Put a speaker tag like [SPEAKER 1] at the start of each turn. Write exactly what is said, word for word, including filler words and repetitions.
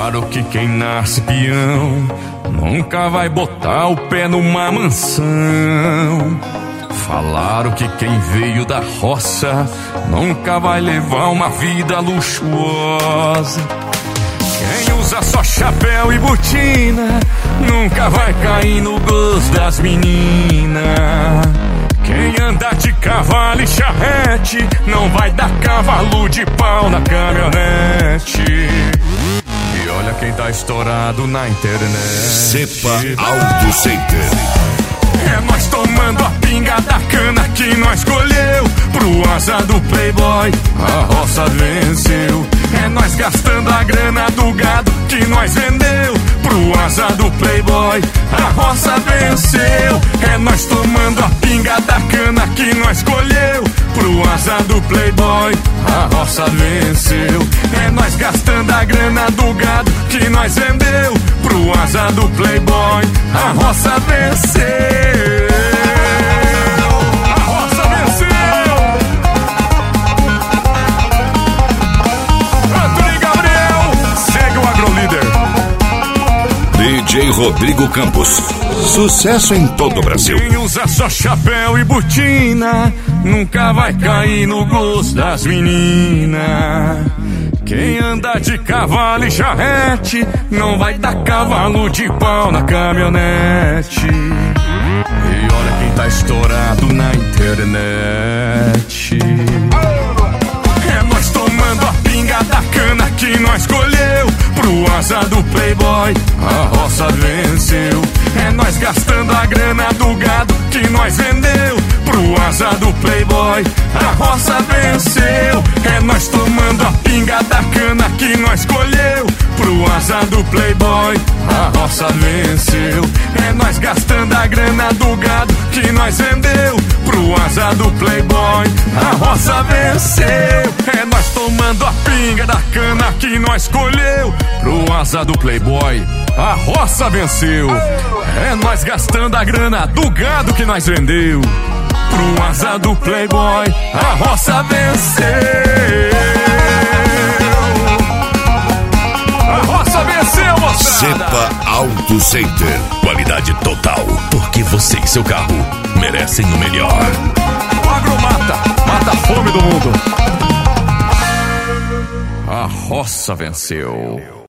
[SPEAKER 1] Falaram que quem nasce peão nunca vai botar o pé numa mansão. Falaram que quem veio da roça nunca vai levar uma vida luxuosa. Quem usa só chapéu e botina nunca vai cair no gosto das meninas. Quem anda de cavalo e charrete não vai dar cavalo de pau na caminhonete. E olha quem tá estourado na internet.
[SPEAKER 2] Cepa Auto Center.
[SPEAKER 1] É nós tomando a pinga da cana que nós colheu. Pro asa do playboy a roça venceu. É nós gastando a grana do gado que nós vendeu. Pro asa do playboy a roça venceu. É nós tomando a pinga da cana que nós colheu. Pro asa do playboy a roça venceu. É nós gastando a grana do gado que nós vendeu. Pro asa do playboy a roça venceu. A roça venceu. Antônio Gabriel, segue o AgroLíder.
[SPEAKER 2] D J Rodrigo Campos, sucesso em todo o Brasil.
[SPEAKER 1] Quem usa só chapéu e botina nunca vai cair no gosto das meninas. Quem anda de cavalo e charrete não vai dar cavalo de pau na caminhonete. E olha quem tá estourado na internet. É nós tomando a pinga da cana que nós colheu. Pro asa do playboy a roça venceu. É nós gastando a grana do gado que nós vendeu. Pro asa do playboy a roça venceu. É nós tomando a pinga da cana que nós colheu. Pro asa do playboy a roça venceu. É nós gastando a grana do gado que nós vendeu. Pro asa do playboy a roça venceu. É nós tomando a pinga da cana que nós colheu. Pro asa do playboy a roça venceu. É nós gastando a grana do gado que nós vendeu. Pro asa do playboy a roça venceu. A roça venceu, moçada.
[SPEAKER 2] Cepa Auto Center, qualidade total, porque você e seu carro merecem o melhor.
[SPEAKER 1] O agro mata, mata a fome do mundo. A roça venceu.